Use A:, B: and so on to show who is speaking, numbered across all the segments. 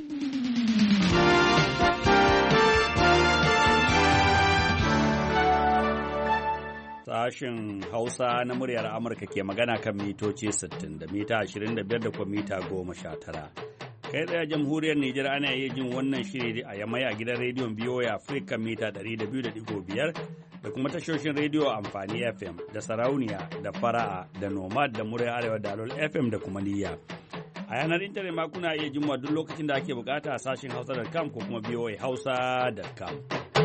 A: Sashen Hausa na muryar Amurka ke magana kan mitoci 60 da mita 25 da kuma mita 19. Kai tsaye jamhuriyar Nijar ana iya jin wannan shiri a Yamai a gidan rediyon VOA Africa mita 200.5 da kuma tashoshin rediyo amfani FM da Sarauniya da Fara'a da Nomad da muryar Arewa da Alol FM da kuma Niyya. A yanar intanet ma kuna iya jin duk lokacin da ake bukata a sashen hausa.com ko kuma voahausa.com.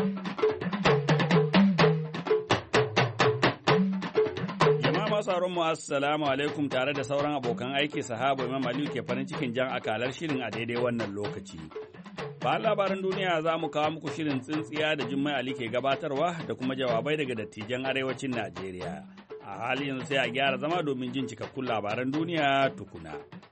A: Masu mu assalamu alaikum tare da sauran abokan aiki sahabo Imam Aliyu ke farin cikin jan akalar shirin a daidai wannan lokaci. Bayan labaran duniya za mu kawo muku shirin tsintsiya da Jummai Ali ke gabatarwa da kuma jawabai daga dattijan arewacin Najeriya. A halin yanzu sai a gyara zama domin jin cikakkun labaran duniya tukuna.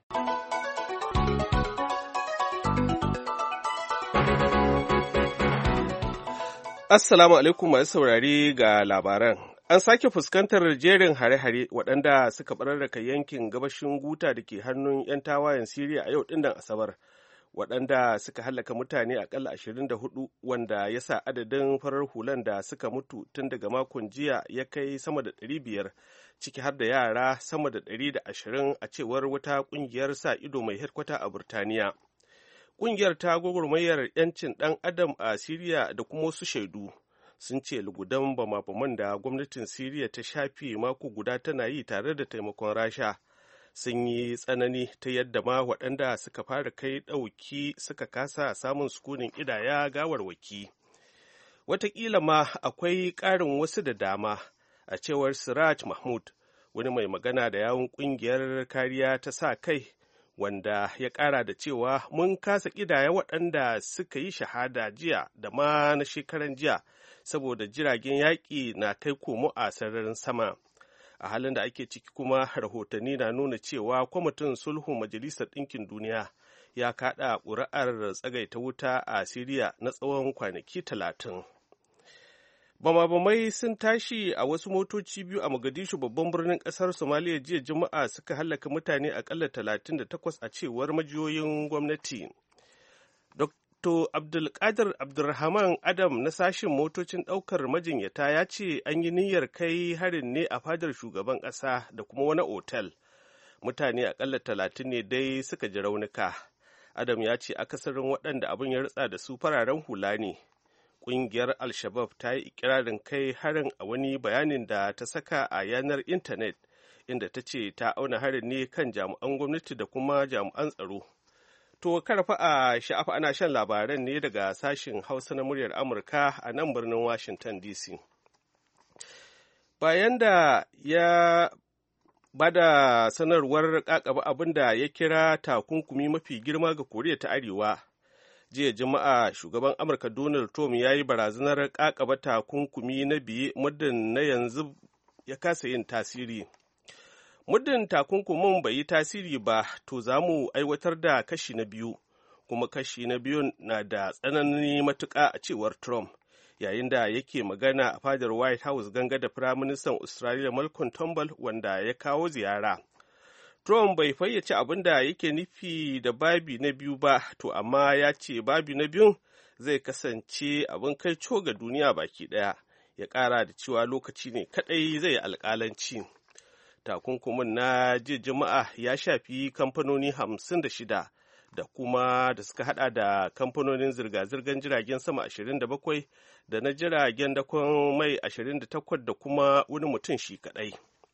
B: Assalamu alaikum masu saurari ga labaran. An sake fuskantar jerin hare-hare waɗanda suka ɓararraka yankin gabashin Guta da ke hannun 'yan tawayen Siriya a yau ɗinnan Asabar, waɗanda suka hallaka mutane aƙalla 24 wanda ya sa adadin farar hulan da suka mutu tun daga makon jiya ya kai sama da 500, ciki har da yara sama da 120 a cewar wata ƙungiyar sa ido mai hedkwata a Burtaniya. Ƙungiyar ta gwagwarmayar 'yancin ɗan adam a Siriya da kuma wasu shaidu sun ce lugudan bama-baman da gwamnatin Siriya ta shafe mako guda tana yi tare da taimakon Rasha sun yi tsanani ta yadda ma waɗanda suka fara kai ɗauki suka kasa samun sukunin ƙidaya gawarwaki. Wataƙila ma akwai ƙarin wasu da dama, a cewar Siraj Mahmud, wani mai magana da yawun ƙungiyar kariya ta sa kai, wanda ya ƙara da cewa mun kasa ƙidaya waɗanda suka yi shahada jiya da ma na shekaran jiya, saboda jiragen yaƙi na kai komo a sararin sama. A halin da ake ciki kuma rahotanni na nuna cewa kwamitin sulhun Majalisar Ɗinkin Duniya ya kaɗa ƙuri'ar tsagaita wuta a Siriya na tsawon kwanaki 30. Bama-bamai sun tashi a wasu motoci biyu a Mogadishu babban birnin ƙasar Somaliya jiya Juma'a suka hallaka mutane aƙalla 38 a cewar majiyoyin gwamnati. To Abdulkadir Abdulrahman Adam na sashin motocin ɗaukar majinyata ya ce an yi niyyar kai harin ne a fadar shugaban ƙasa da kuma wani otal. Mutane aƙalla 30 ne dai suka ji raunuka. Adam ya ce akasarin waɗanda abin ya ritsa da su fararen hula ne. Ƙungiyar Al-Shabab ta yi ikirarin kai harin a wani bayanin da ta saka a yanar intanet, inda ta ce ta auna harin ne kan jami'an gwamnati da kuma jami'an tsaro. To karfa a sha'afa ana shan labaran ne daga sashen Hausa na muryar Amurka a nan birnin Washington DC. Bayan da ya bada sanarwar kakaba abin da ya kira takunkumi mafi girma ga Koriya ta Arewa, jiya Juma'a shugaban Amurka Donald Trump ya yi barazanar kakaba takunkumi na biye muddin na yanzu ya kasa yin tasiri. Muddin takunkumin bai yi tasiri ba, to za mu aiwatar da kashi na biyu, kuma kashi na biyun na da tsanani matuƙa a cewar Trump, yayin da yake magana a fadar White House ganga da Firaministan Australia Malcolm Turnbull wanda ya kawo ziyara. Trump bai fayyace abin da yake nufi da babi na biyu ba, to amma ya ce babi na biyun zai kasance abin kai ga duniya baki ɗaya, ya ƙara da cewa lokaci ne kaɗai zai yi alƙalanci. Takunkumin na jiya Juma'a ya shafi kamfanoni 56 da kuma da suka hada da kamfanonin zirga-zirgar jiragen sama 27 da na jiragen dakon mai 28 da kuma wani mutum shi kadai.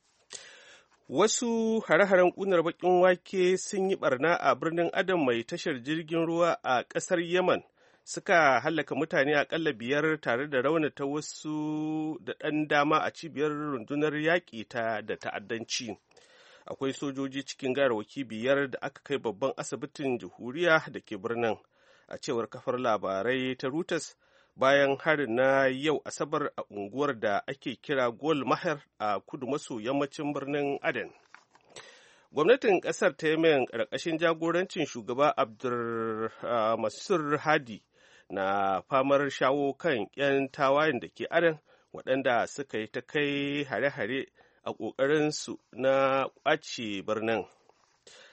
B: Wasu hare-haren ƙunar baƙin wake sun yi barna a birnin Adam mai tashar jirgin ruwa a ƙasar Yaman, suka hallaka mutane aƙalla 5 tare da raunata wasu da ɗan dama a cibiyar rundunar yaƙi da ta'addanci. Akwai sojoji cikin gawarwaki 5 da aka kai babban asibitin Jihuriya da ke birnin, a cewar kafar labarai ta Reuters, bayan harin na yau Asabar a unguwar da ake kira Gol Maher a kudu maso yammacin birnin Aden. Gwamnatin ƙasar ta Yemen ƙarƙashin jagorancin shugaba Mansur Hadi na famar shawo kan 'yan tawayen da ke Aden waɗanda suka yi ta kai hare-hare a ƙoƙarinsu na ƙwace birnin.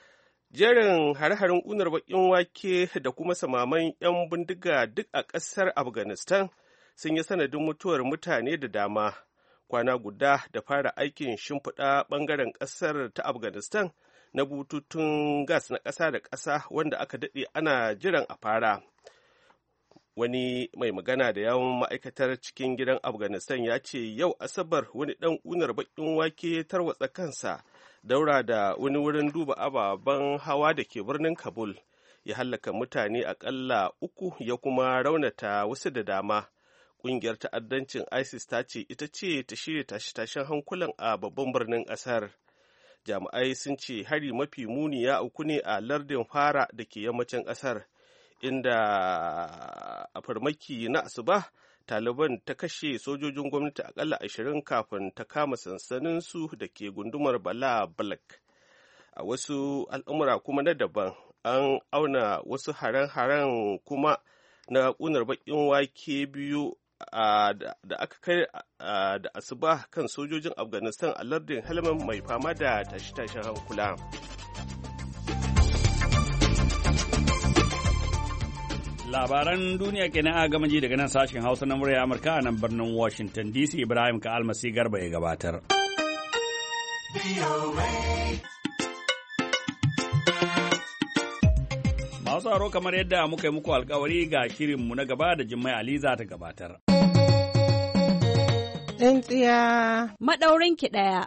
B: Jerin hare-haren ƙunar baƙin wake da kuma samaman 'yan bindiga duk a ƙasar Afghanistan sun yi sanadin mutuwar mutane da dama. Kwana guda da fara aikin shimfiɗa ɓangaren ƙasar ta Afghanistan na bututun gas na ƙasa da ƙasa wanda aka daɗe ana jiran a fara. Wani mai magana da yawon ma'aikatar cikin gidan Afghanistan ya ce yau Asabar wani ɗan ƙunar baƙin wake tarwatsa kansa daura da wani wurin duba ababen hawa da ke birnin Kabul, ya hallaka mutane aƙalla 3 ya kuma raunata wasu da dama. Ƙungiyar ta'addancin ISIS ta ce ita ce ta shirya tashe-tashen hankulan a babban birnin ƙasar. Jami'ai sun ce hari mafi muni ya auku ne a lardin Fara da ke yammacin ƙasar, inda a farmaki na asuba Taliban ta kashe sojojin gwamnati akalla 20 kafin ta kama sansaninsu da ke gundumar Bala Balak. A wasu al'amura kuma na daban, an auna wasu haren-haren kuma na ƙunar baƙin wake biyu da aka kai da asuba kan sojojin Afghanistan a lardin Helmand mai fama da tashe-tashen hankula.
A: Labaran duniya kenan a gama ji daga nan sashen Hausa na murya Amurka a nan birnin Washington DC. Ibrahim ka almasi garba ya gabatar. Masu haro kamar yadda muka yi muku alkawari ga shirinmu na gaba da Jummai Ali za ta gabatar.
C: Tsintsiya maɗaurin ki ɗaya.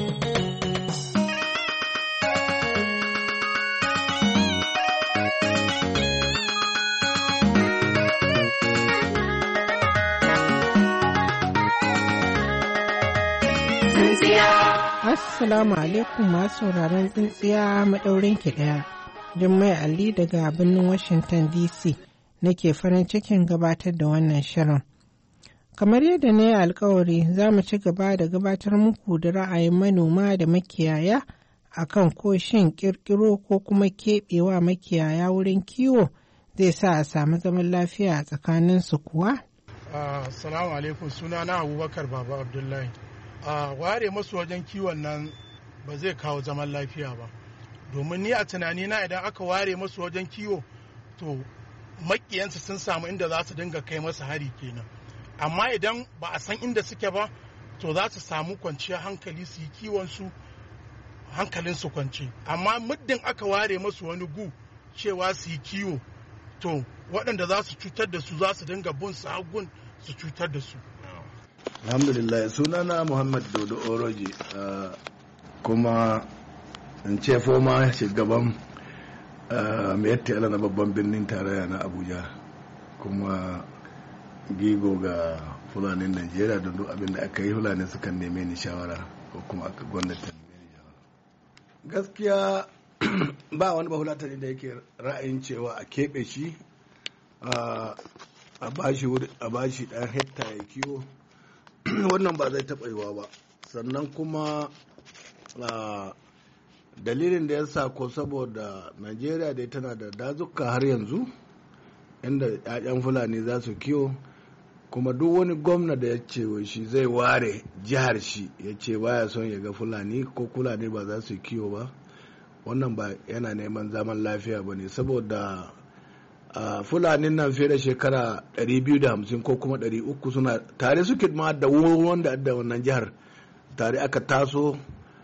C: Assalamu alaikum masu sauraron tsintsiya maɗaurin ki ɗaya. Jummai Ali daga birnin Washington DC nake farin cikin gabatar da wannan shirin. Kamar yadda na yi alkawari za mu ci gaba da gabatar muku da ra'ayin manoma da makiyaya akan ko shin ƙirƙiro ko kuma keɓewa makiyaya wurin kiwo zai sa a samu zaman lafiya a tsakaninsu kuwa?
D: Assalamu alaikum, suna na Abubakar Baba Abdullahi. Ware masu wajen kiwon nan ba zai kawo zaman lafiya ba, domin ni a tunanina idan aka ware masu wajen kiwo to makiyansu sun samu inda za su dinga kai masa hari kenan. Amma idan ba a san inda suke ba to za su samu kwanciyar hankali su yi kiwonsu hankalin su kwance. Amma muddin aka ware masu wani gu cewa su yi kiwo to waɗanda za su cutar da su za su dinga bin su hagun su cutar da su.
E: Alhamdulillah, sunana Muhammad Dodo Oroji, kuma in ce foma shugaban mai na babban birnin tarayya na Abuja, kuma gigo ga fulanin Najeriya don duk abin da aka yi fulani sukan neme ni shawara ko kuma aka gwamnati neme ni shawara. Gaskiya ba wani bahulatani da yake ra'ayin cewa a keɓe shi a bashi ɗan hekta ya kiwo. Wannan ba zai taɓa yiwa ba. Sannan kuma dalilin da ya sa ko saboda Najeriya dai tana da dazuka har yanzu inda 'ya'yan fulani za su kiwo, kuma duk wani gwamna da ya ce shi zai ware jihar shi ya ce baya son ya ga fulani ko fulani ba za su kiwo ba, wannan ba yana neman zaman lafiya ba ne, saboda fulanin nan fiye da shekara 250 ko kuma 300 suna tare suke ma da wanda da wannan jihar tare aka taso.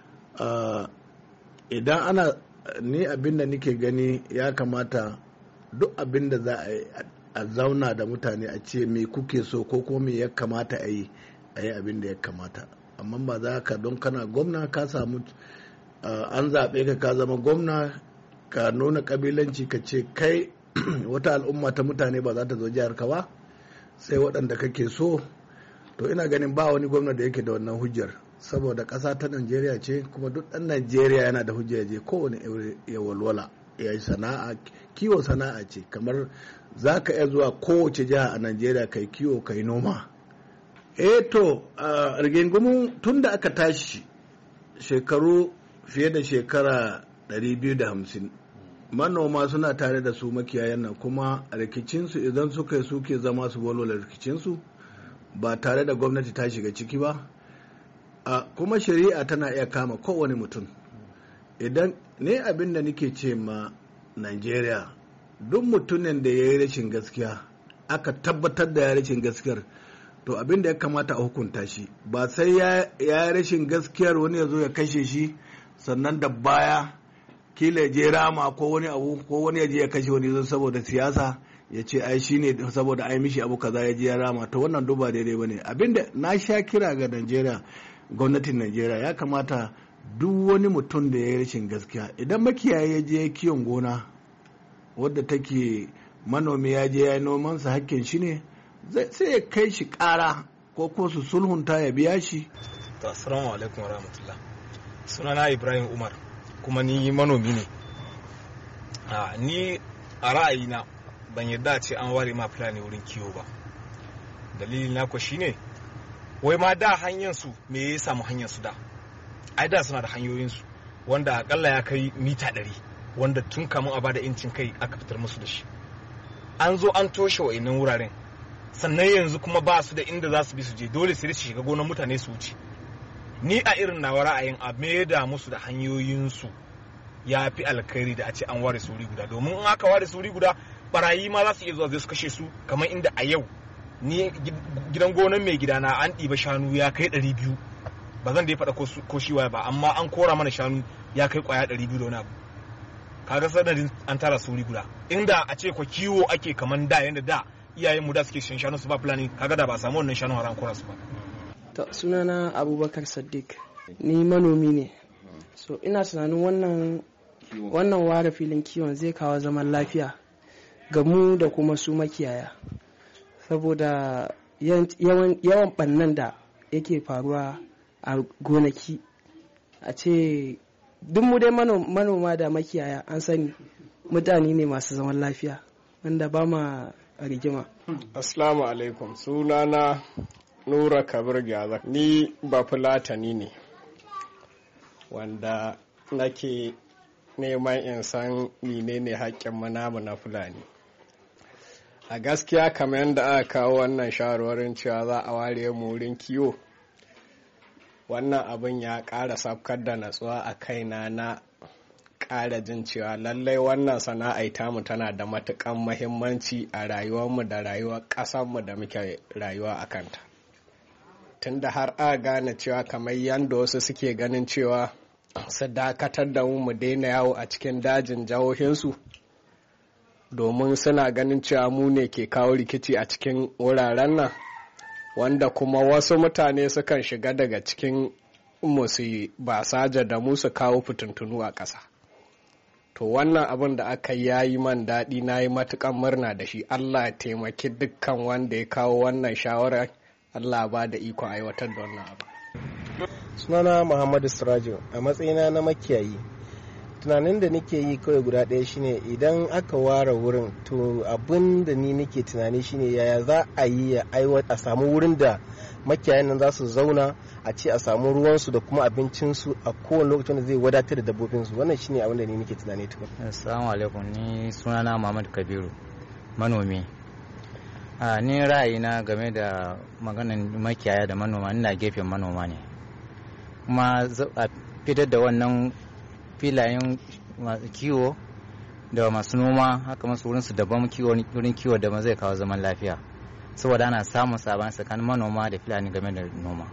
E: Idan ana ni abin da nake gani ya kamata duk abin da za a yi a zauna da mutane a ce me kuke so ko kuma me ya kamata a yi abin da ya kamata. Amma ba za ka don kana gwamna ka samu an zaɓe ka zama gwamna ka nuna ƙabilanci ka ce kai wata al'umma ta mutane ba za ta zo jihar ka ba sai waɗanda kake so. To ina ganin ba wani gwamna da yake da wannan hujjar, saboda ƙasa ta Najeriya ce, kuma duk ɗan Najeriya yana da hujjar je kowane ya walwala ya yi sana'a. Kiwo sana'a ce, kamar za ka iya zuwa kowace jiha a Najeriya kai kiwo kai noma. To rigingumu tun da aka tashi shekaru fiye da shekara 250 manoma suna tare da su makiyayan nan, kuma rikicinsu idan suke zama su walwala rikicinsu ba tare da gwamnati ta shiga ciki ba. Kuma shari'a tana iya kama kowane mutum idan ne abin da nake ce ma Najeriya, duk mutumin da ya yi rashin gaskiya aka tabbatar da ya rashin gaskiyar, to abin da ya kamata a hukunta shi, ba sai ya yi rashin gaskiyar wani ya zo ya kashe shi sannan da baya kila je rama ko wani abu, ko wani ya je ya kashe wani zan saboda siyasa ya ce ai shi ne saboda ai mishi abu kaza ya je ya rama. To wannan duba daidai bane. Abinda na sha kira ga Najeriya, gwamnatin Najeriya ya kamata duk wani mutum da ya yi rashin gaskiya, idan makiyayi ya je kiwon gona wadda take manomi ya je ya yi nomansa hakkin shi ne, sai ya kai shi kara ko su sulhunta ya biya shi.
F: Assalamu alaikum warahmatullah. Sunana Ibrahim Umar, kuma ni manomi ne. Ni a ra'ayina ban yarda ce an ware ma fulani wurin kiwo ba. Dalilin na ko shine wai ma da hanyar su me ya samu hanyar su da. Ai da suna da hanyoyin su wanda akalla ya kai mita 100, wanda tun kamun a bada incin kai aka fitar musu da shi. An zo an toshe wa'annan wuraren, sannan yanzu kuma ba su da inda za su bi su je, dole sai su shiga gonar mutane su wuce. Ni a irin nawa ra'ayin a maida musu da hanyoyinsu ya fi alkhairi da a ce an ware su wuri guda, domin in aka ware su wuri guda barayi ma za su iya zuwa zai su kashe su, kamar inda a yau ni gidan gonar mai gidana an ɗiba shanu ya kai 200, ba zan da ya faɗa ko shi waya ba, amma an kora mana shanu ya kai ƙwaya 200 da wani abu. Kaga sanadin an tara su wuri guda, inda a ce ko kiwo ake kamar da yanda da iyayen mu da suke shan shanu su ba fulani, kaga da ba samu wannan shanu har an kora su ba.
G: To sunana Abubakar Sadiq, ni manomi ne. So ina tunanin wannan ware filin kiwon zai kawo zaman lafiya ga mu da kuma su makiyaya, saboda yawan bannan da yake faruwa a gonaki. A ce duk mu dai manoma da makiyaya an sani mutane ne masu zaman lafiya wanda ba ma rigima.
H: Assalamu alaikum, sunana Nura Kabir Gyaza, ni ba fulatani ne wanda nake neman in san menene haƙƙin namu na Fulani. A gaskiya kamar yadda aka kawo wannan shawarwarin cewa za a ware mu wurin kiwo, wannan abin ya ƙara safkar da natsuwa a kaina, na ƙara jin cewa lallai wannan sana'a tamu tana da matuƙan muhimmanci a rayuwarmu da rayuwar ƙasarmu da muke rayuwa a kanta. Tunda har a gane cewa kamar yadda wasu suke ganin cewa su dakatar da mu daina yawo a cikin dajin jihohinsu, domin suna ganin cewa mu ne ke kawo rikici a cikin wuraren nan, wanda kuma wasu mutane sukan shiga daga cikin musu basaja da mu su kawo fitintunu a ƙasa. To wannan abin da aka yi man daɗi, na yi matuƙan murna da shi. Allah ya taimaki dukkan wanda ya kawo wannan shawarar, Allah ba da ikon aiwatar da wannan abu.
I: Sunana Muhammadu Sirajo, a matsayina na makiyayi, tunanin da nake yi kawai guda ɗaya shine idan aka ware wurin, to abin da ni nake tunani shine yaya za a yi a samu wurin da makiyayan nan za su zauna, a ce a samu ruwansu da kuma abincinsu a kowane lokacin da zai wadatar da dabbobinsu. Wannan shine abin da ni nake tunani tukun.
J: Assalamu alaikum, ni sunana Muhammad Kabiru, manomi. Ni ra'ayina game da maganin makiyaya da manoma, ina gefen manoma ne, kuma a fitar da wannan filayen kiwo da masu noma haka masu wurinsu daban wurin kiwo da zai kawo zaman lafiya, saboda ana samun sabani tsakanin manoma da filani game da noma.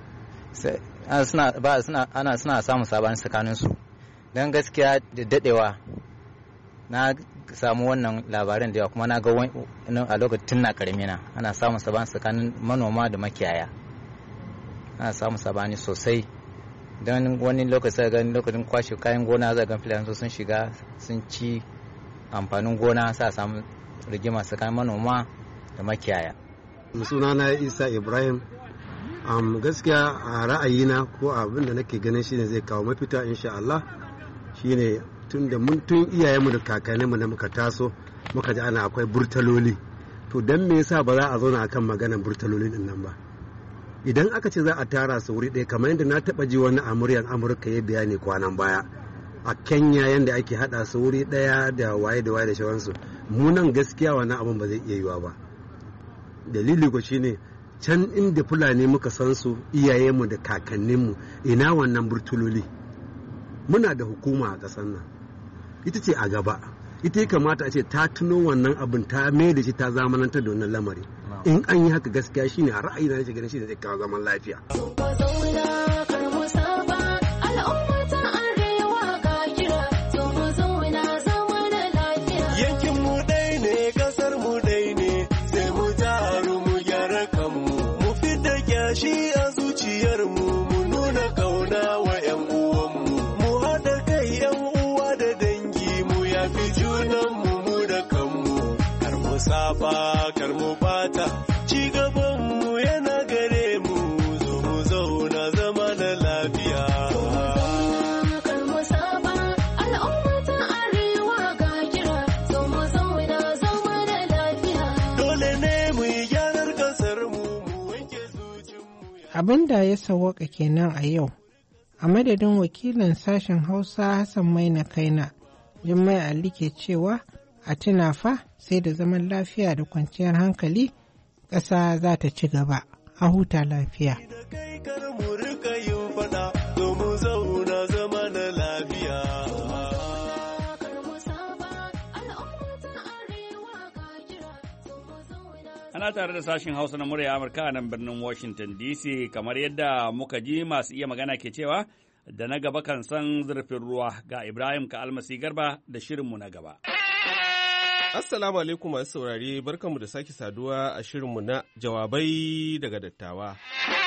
J: Suna samun sabani tsakaninsu, don gaskiya da dadewa na samu wannan labarin da yawa, kuma na ga a lokacin na karamina ana samun sabani tsakanin manoma da makiyaya, ana samun sabani sosai. Don wani lokacin kwashe kayan gona za ga filayen sun shiga sun ci amfanin gona, sa samu rigima tsakanin manoma da makiyaya.
I: Sunana Isa Ibrahim. Gaskiya a ra'ayina ko abin da nake ganin shine zai kawo mafita insha Allah, shine tun iyayenmu da kakanninmu da muka taso muka ji ana akwai burtaloli, to dan me yasa ba za a zauna akan maganar burtaloli din nan ba? Idan aka ce za a tara su wuri ɗaya, kamar yadda na taɓa ji wani Amurka ya bayani kwanan baya a Kenya, yadda ake haɗa su wuri ɗaya da waye da shawansu, mu nan gaskiya wannan abin ba zai iya yiwa ba. Dalili ko shine can inda Fulani muka san su, iyayenmu da kakanninmu, ina wannan burtuloli? Muna da hukuma a ƙasar nan, ita ce a gaba, ita ya kamata a ce ta tuno wannan abin ta mai da shi ta zamanantar da wannan lamari. In an yi haka gaskiya shine a ra'ayi na ganin shi ne zai kawo zaman lafiya.
K: Shi a zuciyarmu mu nuna kauna wa 'yan uwanmu, mu haɗa kai 'yan uwa da dangi mu yafi junanmu mu da kanmu, kar mu saba kar mu bata, ci gabanmu yana gare mu, zo mu zauna zama da lafiya.
C: Abin da ya sawwaka kenan a yau, a madadin wakilin sashen Hausa Hassan Maina Kaina, Jummai Ali ke cewa a tuna fa sai da zaman lafiya da kwanciyar hankali ƙasa za ta ci gaba. A huta lafiya.
A: Ana tare da sashen Hausa na murya Amurka a nan birnin Washington DC, kamar yadda muka ji masu iya magana ke cewa da na gaba kan san zurfin ruwa. Ga Ibrahim ka almasi garba da shirinmu na gaba.
B: Assalamu alaikum masu saurare, barkanmu da sake saduwa a shirinmu na jawabai daga dattawa.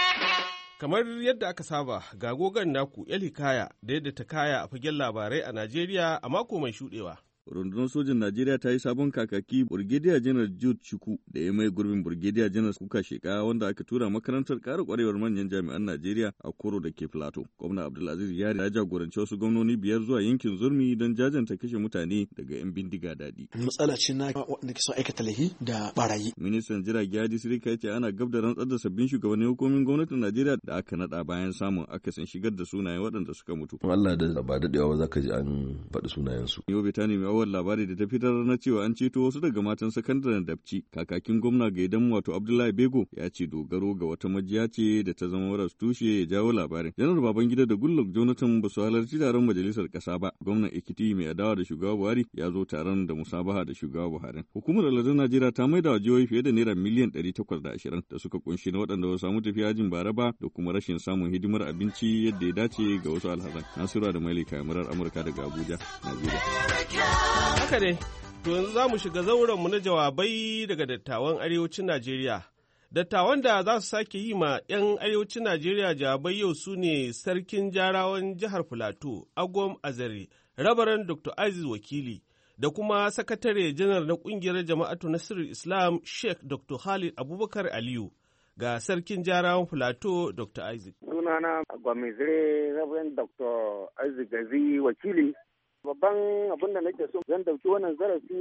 B: Kamar yadda aka saba, ga gogon naku El Hikaya da yadda ta kaya a fagen labarai a Najeriya a mako mai shuɗewa.
L: Rundunar sojin Najeriya ta yi sabon kakaki Brigadier General Jude Chukwu da ya mai gurbin Brigadier General Kuka Sheka wanda aka tura makarantar ƙara ƙwarewar manyan jami'an Najeriya a Koro da ke Plateau. Gwamna Abdulaziz Yari ya jagoranci wasu gwamnoni 5 zuwa yankin Zurmi don jajanta kashe mutane daga 'yan bindiga daɗi.
M: Matsala ce na waɗanda ke son aikata laifi da barayi.
L: Ministan jirage Hadi Sirika ya ce ana gab da rantsar da sabbin shugabannin hukumomin gwamnatin Najeriya da aka naɗa bayan samun akasin shigar da sunayen waɗanda suka mutu.
N: Allah da ba daɗewa ba za ka ji an faɗi sunayensu.
L: Yobe ta nemi awal labari da ta fitar na cewa an ceto wasu daga matan sakandaren Dabci. Kakakin gwamna Gaidan wato Abdullahi Bego ya ce dogaro ga wata majiya ce da ta zama maras tushe ya jawo labarin. Janar Babangida da Goodluck Jonathan ba su halarci taron majalisar ƙasa ba. Gwamnan Ekiti mai adawa da shugaba Buhari ya zo taron da musabaha da shugaba Buhari. Hukumar aladun Najeriya ta maida wa jihohi fiye da naira miliyan 820 da suka kunshi na waɗanda ba samu tafiya jin bara ba da kuma rashin samun hidimar abinci yadda ya dace ga wasu alhazan. Nasiru da Maili kamarar Amurka daga Abuja, Najeriya.
B: Haka ne, to yanzu za mu shiga zaurenmu na jawabai daga dattawan arewacin Najeriya. Dattawan da za su sake yi ma 'yan arewacin Najeriya jawabai yau su ne Sarkin Jarawan Jihar Filato, Agwam Azare, Rabaran Dr. Aziz Wakili, da kuma Sakatare Janar na Ƙungiyar Jama'atu Nasirul Islam Sheikh Dr. Khalid Abubakar Aliyu. Ga Sarkin Jarawan Filato, Dr. Isaac.
O: Sunana Agwam Azare, Rabaran Dr. Isaac Gazi Wakili. Babban abin da nake so zan dauki wannan zarafi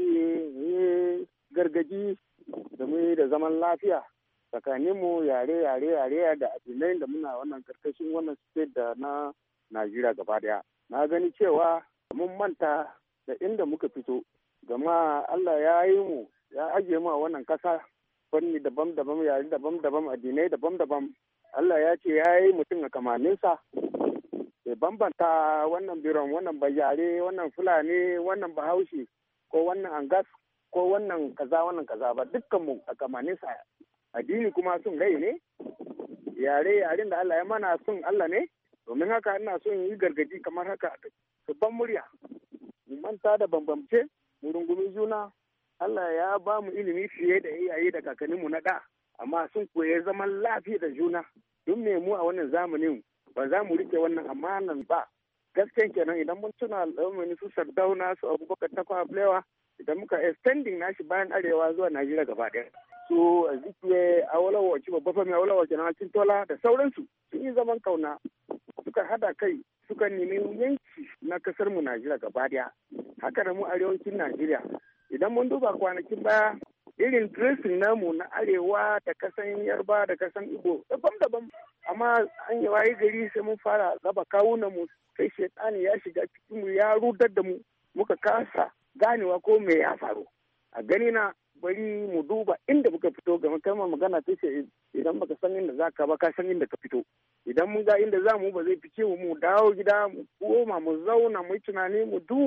O: ne gargaji da mu da zaman lafiya tsakaninmu yare da addinai da muna wannan karkashin wannan state da na Najeriya gaba daya. Na gani cewa mun manta da inda muka fito, gama Allah ya yi mu ya ajiye mu a wannan kasa fanni daban-daban, yare daban-daban, addinai daban-daban. Allah ya ce ya yi mutum a kamaninsa. Bai bambanta wannan biron, wannan bayare, wannan fulani, wannan bahaushe, ko wannan angas, ko wannan kaza ba, dukkanmu a kamaninsa. Addini kuma sun rai ne, yaren da Allah ya mana sun Allah ne, domin haka ina so in yi gargaji kamar haka babban murya. Mu manta da bambamce, mu rungumi juna. Allah ya ba mu ilimi fiye da iyaye da kakanninmu na da, amma sun koyi zaman lafiya da juna. Don me mu a wannan zamanin ba za mu rike wannan amanan ba. Gaskiyan kenan idan mun tuna al'ummani su Sardauna, su Abubakar Tafawa Balewa, idan muka extending nashi bayan arewa zuwa Najeriya gaba ɗaya. Su Azikiwe, Awolowo, babba fami Awolowo kenan, Akintola da sauransu sun yi zaman kauna, suka hada kai, suka nemi yanki na kasar mu Najeriya gaba ɗaya. Haka da mu arewacin Najeriya. Idan mun duba kwanakin baya, irin dressing namu na arewa da kasan Yarba da kasan Igbo daban-daban, amma an yi waye gari sai mun fara raba kawunan mu, sai shaitani ya shiga cikin mu ya rudar da mu, muka kasa ganewa ko me ya faru. A gani na bari mu duba inda muka fito, ga kalmar magana ta ce idan baka san inda za ka ba ka san inda ka fito. Idan mun ga inda za mu ba zai fice mu dawo gida mu koma mu zauna mu yi tunani mu duba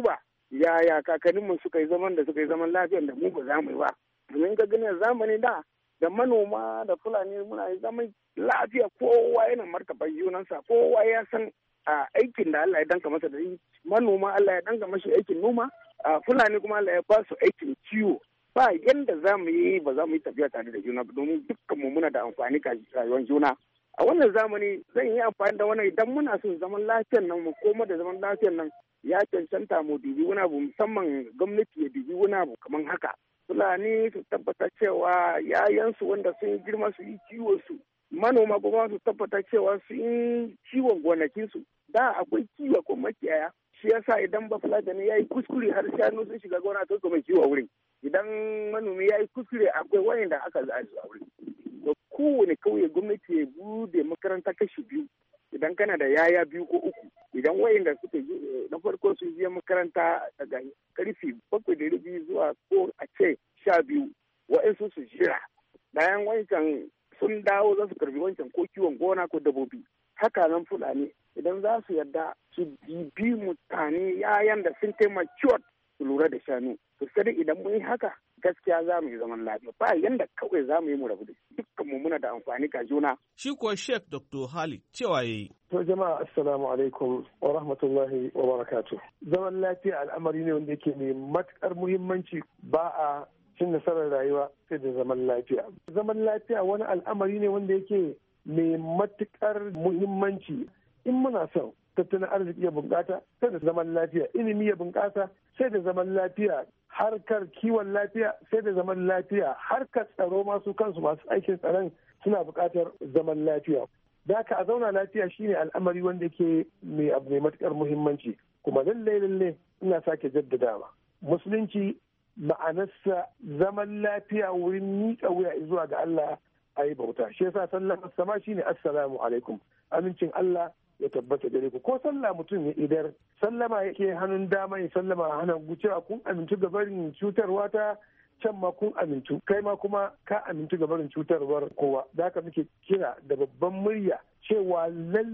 O: yaya kakanninmu suka yi zaman lafiyar da mu ba za mu yi ba. Domin ga ganin zamani da manoma da Fulani muna yi zaman lafiya, kowa yana martaba junansa, kowa ya san aikin da Allah ya danka masa da yi. Manoma Allah ya danka mashi aikin noma, Fulani kuma Allah ya ba su aikin kiwo. Ba yanda za mu yi ba za mu yi tafiya tare da juna domin dukkan mu muna da amfani ga rayuwar juna. A wannan zamani zan yi amfani da wannan idan muna son zaman lafiyar nan mu koma da zaman lafiyar nan ya cancanta mu dubi wani abu, musamman gwamnati ya dubi wani abu kamar haka. Fulani su tabbata cewa yayansu wanda sun girma su yi kiwo su, manoma kuma su tabbata cewa su yi kiwon gonakinsu. Da akwai kiwo ko makiyaya, shi yasa idan ba Fulani ya yi kuskure har shanu sun shiga gona to mai kiwo wurin. Idan manomi ya yi kuskure akwai wayanda aka za a wurin. Da kowane kauye gwamnati ya bude makaranta kashi biyu. Idan kana da yaya 2 ko 3, idan wayanda suka na farko su je makaranta daga karfe 7:30 zuwa ko a ce 12, wa'ansu su jira. Bayan wancan sun dawo za su karbi wancan ko kiwon gona ko dabbobi. Haka nan Fulani idan za su yarda su bibi mutane yayan da sun kai mature su lura da shanu. To sai idan mun yi haka gaskiya za mu yi zaman lafiya, ba yanda kawai za mu yi mu rabu da dukkan mu muna da amfani ga juna.
B: Shi kuwa Sheikh Dr. Hali cewa yayi.
P: To jama'a assalamu alaikum wa rahmatullahi wa barakatuh. Zaman lafiya al'amari ne wanda yake mai matukar muhimmanci, ba a cin nasarar rayuwa sai da zaman lafiya. Zaman lafiya wani al'amari ne wanda yake mai matukar muhimmanci. In muna son tattalin arziki ya bunƙasa sai da zaman lafiya, ilimi ya bunƙasa sai da zaman lafiya, harkar kiwon lafiya sai da zaman lafiya, harkar tsaro masu kansu masu aikin tsaron suna buƙatar zaman lafiya. Da haka a zauna lafiya shine al'amari wanda ke mai abu mai matukar muhimmanci. Kuma lalle ina sake jaddadawa, musulunci ma'anarsa zaman lafiya wurin miƙa wuya zuwa ga Allah a yi bauta. Shi yasa sallama sama shine assalamu alaikum, amincin Allah ya tabbata gare ku. Ko sallah mutum ya idar sallama yake hannun dama ya sallama hannun gucewa kun amintu ga barin cutarwa ta can ma kun amintu, kai ma kuma ka amintu ga barin cutarwar kowa. Da haka muke kira da babban murya cewa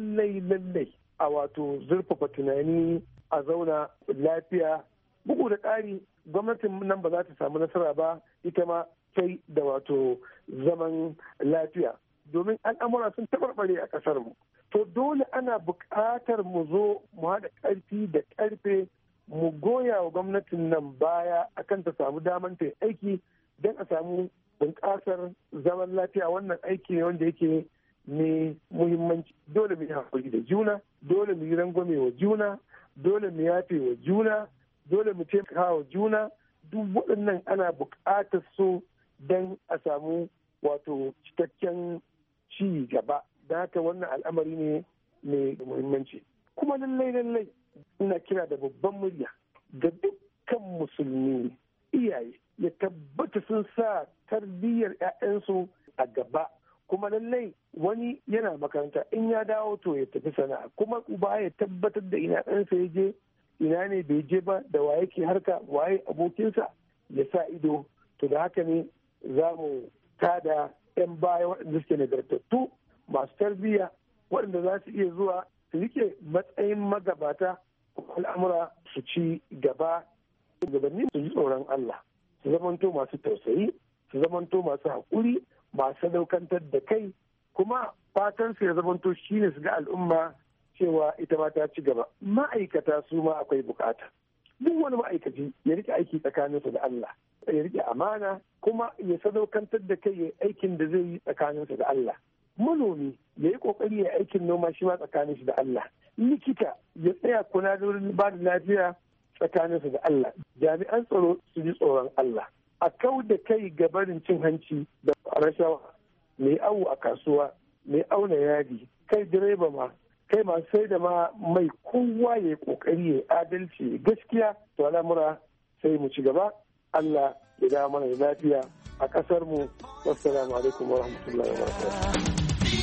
P: lallai a wato zurfafa tunani a zauna lafiya. Bugu da ƙari gwamnatin nan ba za ta samu nasara ba ita ma sai da wato zaman lafiya, domin al'amura sun tabarbare a ƙasar mu. To dole ana buƙatar mu zo mu haɗa ƙarfi da ƙarfe mu goya wa gwamnatin nan baya akan ta samu daman ta aiki don a samu bunƙasar zaman lafiya. Wannan aiki ne wanda yake mai muhimmanci. Dole mu yi haƙuri da juna, dole mu yi rangwame wa juna, dole mu yafe wa juna, dole mu taimaka wa juna. Duk waɗannan ana buƙatar su don a samu wato cikakken ci gaba. Da haka wannan al'amari ne mai muhimmanci. Kuma lallai ina kira da babban murya ga dukkan musulmi iyaye ya tabbata sun sa tarbiyyar 'ya'yansu a gaba. Kuma lallai wani yana makaranta in ya dawo to ya tafi sana'a, kuma uba ya tabbatar da ina ɗansa ya je, ina ne bai je ba, da waye ke harka, waye abokinsa, ya sa ido. To da haka ne za mu tada 'yan baya waɗanda suke nagartattu masu tarbiyya, waɗanda za su iya zuwa su rike matsayin magabata, al'amura su ci gaba. Gabanni su ji tsoron Allah, su zamanto masu tausayi, su zamanto masu haƙuri, masu sadaukantar da kai, kuma fatan su ya zamanto shine su ga al'umma cewa ita ma ta ci gaba. Ma'aikata su ma akwai bukata. Duk wani ma'aikaci ya rike aiki tsakaninsa da Allah, ya rike amana, kuma ya sadaukantar da kai ya aikin da zai yi tsakaninsa da Allah. Manomi ya yi kokari ya aikin noma shi ma tsakaninsa da Allah. Likita ya tsaya kuna da wurin ba da lafiya tsakaninsa da Allah. Jami'an tsaro su ji tsoron Allah. A kau da kai ga barin cin hanci da rashawa. Mai awo a kasuwa, mai auna yadi, kai direba ma, kai masu sai da ma mai, kowa ya yi kokari ya adalci gaskiya, to al'amura sai mu ci gaba. Allah ya dawo mana da lafiya a ƙasar mu. Wassalamu alaikum wa rahmatullahi wa barakatuh.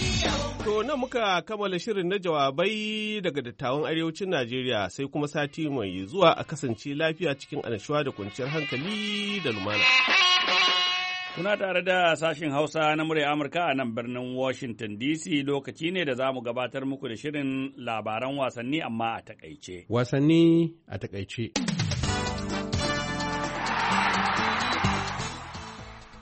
B: To nan muka kammala shirin na jawabai daga dattawan arewacin Najeriya, sai kuma sati mai zuwa a kasance lafiya cikin annashuwa da kwanciyar hankali da lumana.
A: Kuna tare da sashin Hausa na murya Amurka a nan birnin Washington DC. Lokaci ne da za mu gabatar muku da shirin labaran wasanni amma a takaice.
B: Wasanni a takaice.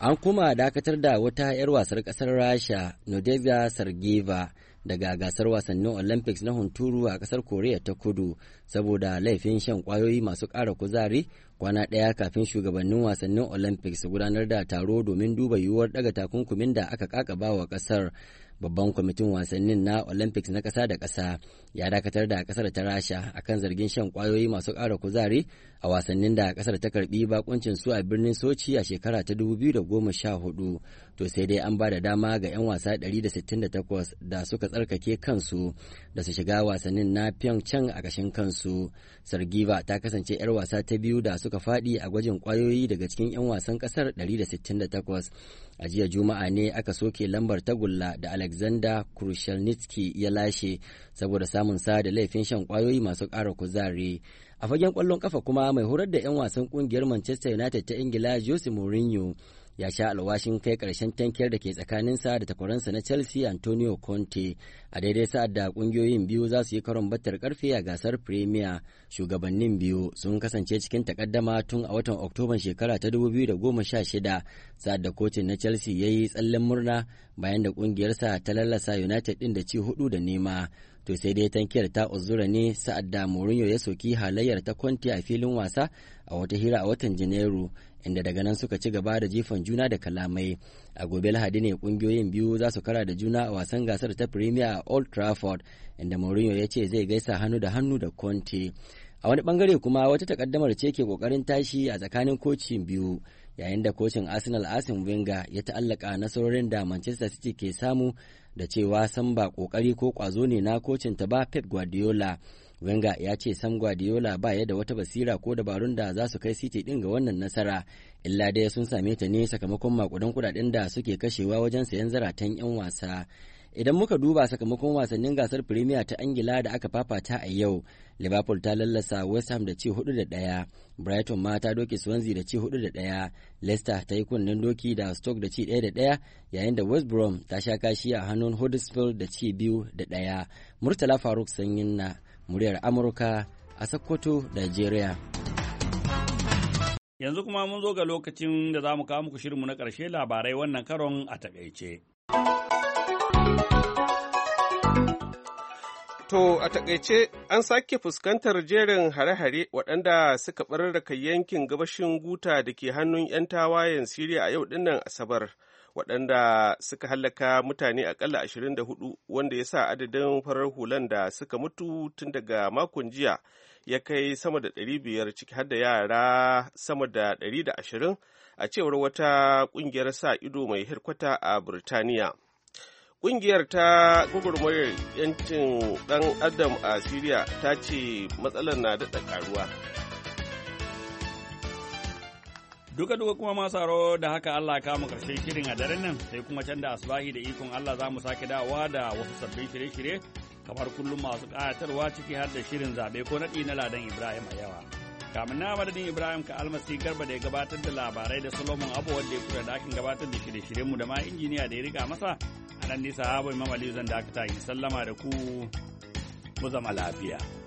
Q: An kuma dakatar da wata 'yar wasar ƙasar Rasha, Nadezhda Sergeyeva, daga gasar wasannin Olympics na hunturu a ƙasar Koriya ta Kudu saboda laifin shan ƙwayoyi masu ƙara kuzari kwana ɗaya kafin shugabannin wasannin Olympics su gudanar da taro domin duba yiwuwar ɗaga takunkumin da aka ƙaƙaba wa ƙasar. Babban kwamitin wasannin na Olympics na ƙasa da ƙasa ya dakatar da ƙasar ta Rasha akan zargin shan ƙwayoyi masu ƙara kuzari a wasannin da ƙasar ta karbi bakuncin su a birnin Sochi a shekara ta 2014. To sai dai an ba da dama ga 'yan wasa 168 da suka tsarkake kansu da su shiga wasannin na Pyeongchang a ƙashin kansu. Sergeyeva ta kasance 'yar wasa ta biyu da suka faɗi a gwajin ƙwayoyi daga cikin 'yan wasan ƙasar 168. A jiya Juma'a ne aka soke lambar tagulla da Alexander Krushelnitsky ya lashe saboda samun sa da laifin shan ƙwayoyi masu ƙara kuzari. A fagen ƙwallon ƙafa kuma mai horar da 'yan wasan ƙungiyar Manchester United ta Ingila Jose Mourinho ya sha alwashin kai ƙarshen tankiyar da ke tsakaninsa da takwaransa na Chelsea Antonio Conte a daidai sa'ad da ƙungiyoyin biyu za su yi karon battar karfe a gasar Premier. Shugabannin biyu sun kasance cikin takaddama tun a watan Oktoban shekara ta 2016 sa'ad da kocin na Chelsea ya yi tsallen murna bayan da ƙungiyarsa ta lallasa United ɗin da ci 4-0. To sai dai tankiyar ta uzura ne sa'ad da Mourinho ya soki halayyar ta Conte a filin wasa a wata hira a watan Janairu, inda daga nan suka ci gaba da jifan juna da kalamai. A gobe Lahadi ne kungiyoyin biyu za su kara da juna a wasan gasar ta Premier a Old Trafford, inda Mourinho ya ce zai gaisa hannu da hannu da Conte. A wani bangare kuma wata takaddamar ce ke kokarin tashi a tsakanin kocin biyu, yayin da kocin Arsenal Arsene Wenger ya ta'allaka nasarorin da Manchester City ke samu da cewa san ba kokari ko kwazo ne na kocin ta ba Pep Guardiola. Wenger ya ce Sam Guardiola ba ya da wata basira ko dabarun da za su kai City din ga wannan nasara, illa dai sun same ta ne sakamakon makudan kudaden da suke kashewa wajen sayan zaratan 'yan wasa. Idan muka duba sakamakon wasannin gasar Premier ta Ingila da aka fafata a yau, Liverpool ta lallasa West Ham da ci 4-1, Brighton ma ta doke Swansea da ci 4-1, Leicester ta yi kunnen doki da Stoke da ci 1-1, yayin da West Brom ta sha kashi a hannun Huddersfield da ci 2-1. Murtala Faruk Sanyin na muryar Amurka a Sokoto, Nigeria.
A: Yanzu kuma mun zo ga lokacin da za mu kawo muku shirinmu na ƙarshe, labarai wannan karon a takaice.
B: To a takaice an sake fuskantar jerin hare-hare waɗanda suka ɓararraka yankin gabashin Guta da ke hannun 'yan tawayen Siriya a yau dinnan Asabar, waɗanda suka hallaka mutane akalla 24, wanda ya sa adadin farar hulan da suka mutu tun daga makon jiya ya kai sama da 500, ciki har da yara sama da 120, a cewar wata ƙungiyar sa ido mai hirkwata a Burtaniya. Ƙungiyar ta gwagwarmayar 'yancin ɗan adam a Siriya ta ce matsalar na daɗa ƙaruwa.
A: Duka kuma masu haro da haka Allah ka mu ƙarshen shirin a daren nan, sai kuma can da asubahi da ikon Allah za mu sake dawowa da wasu sabbin shirye-shirye kamar kullum masu ƙayatarwa, ciki har da shirin zaɓe ko naɗi na Ladan Ibrahim a yawa. Kamin na madadin Ibrahim ka almasi garba da ya gabatar da labarai da Solomon Abu wanda ya kula da akin gabatar da shirye-shiryenmu da ma injiniya da ya riga masa. A nan nisa Habu Imam Aliyu zan dakata in sallama da ku, mu zama lafiya.